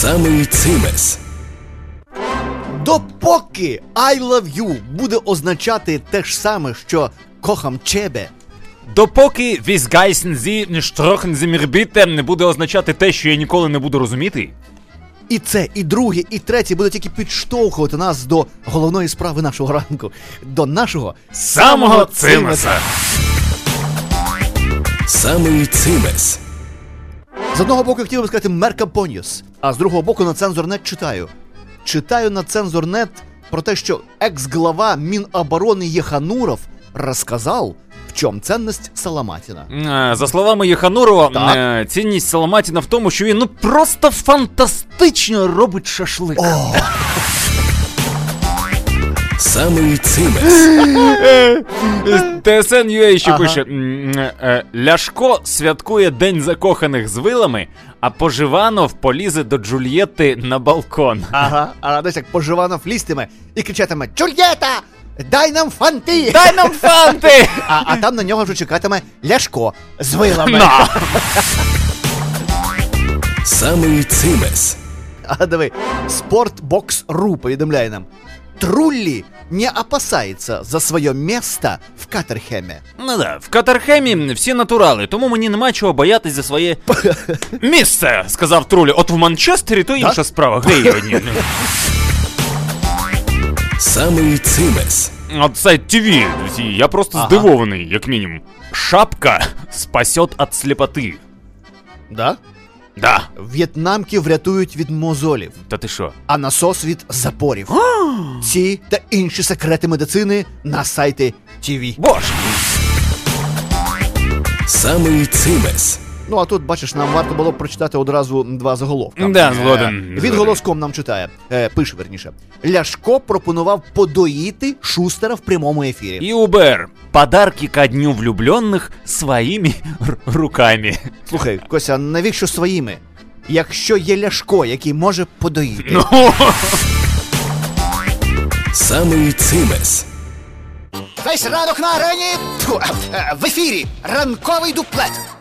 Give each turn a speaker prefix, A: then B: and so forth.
A: Самий цимес.
B: Допоки I love you буде означати те ж саме, що кохам тебе,
C: Допоки «Віс гайсен зі ніштрохен зі мірбіте» не буде означати те, що я ніколи не буду розуміти.
B: і це, і друге, і третє буде тільки підштовхувати нас до головної справи нашого ранку, до нашого
C: Самого цимеса.
A: Самий цимес.
B: З одного боку, я хотів би сказати «Меркапоніус», а з другого боку на Цензорнет читаю. Читаю на Цензорнет про те, що екс-глава Міноборони Єхануров розказав, в чому цінність Соломатіна.
C: За словами Єханурова,
B: Так.
C: цінність Соломатіна в тому, що він просто фантастично робить шашлик.
A: Самий цимес.
C: ТСН.UA ще пише: Ляшко святкує День закоханих з вилами, а Поживанов полізе до Джульєтти на балкон.
B: Ага, а десь як Поживанов лістиме і кричатиме «Джульєта, дай нам фанти!»
C: Дай нам фанти!
B: А там на нього вже чекатиме Ляшко з вилами.
A: Самий цимес.
B: А диви, Sport.Box.ru повідомляє нам: Трулли не опасается за своє місто в Катерхеме.
C: Ну да, в Катерхемі всі натурали, тому мені нема чого боятись за своє місце, сказав Трулі. От в Манчестері то інша справа. Гей,
A: Самий цимес.
C: От сайт ТВ, я просто здивований, як мінімум. Шапка спасет от слепоти.
B: Да?
C: Да.
B: В'єтнамки врятують від мозолів,
C: Та ти що?
B: а насос від запорів. Ці та інші секрети медицини на сайті ТВ.
C: Боже.
A: Самий цимес.
B: Ну а тут, бачиш, нам варто було б прочитати одразу два заголовка.
C: Да, згоден.
B: Від голоском нам читає, пише верніше. Ляшко пропонував подоїти Шустера в прямому ефірі.
C: І Убер. Подарки ко дню влюбленных своїми руками.
B: Слухай, Кося, навіщо своїми? Якщо є Ляшко, який може подоїти.
C: Ну.
A: Самий цимес.
B: Весь ранок на арені в ефірі ранковий дуплет.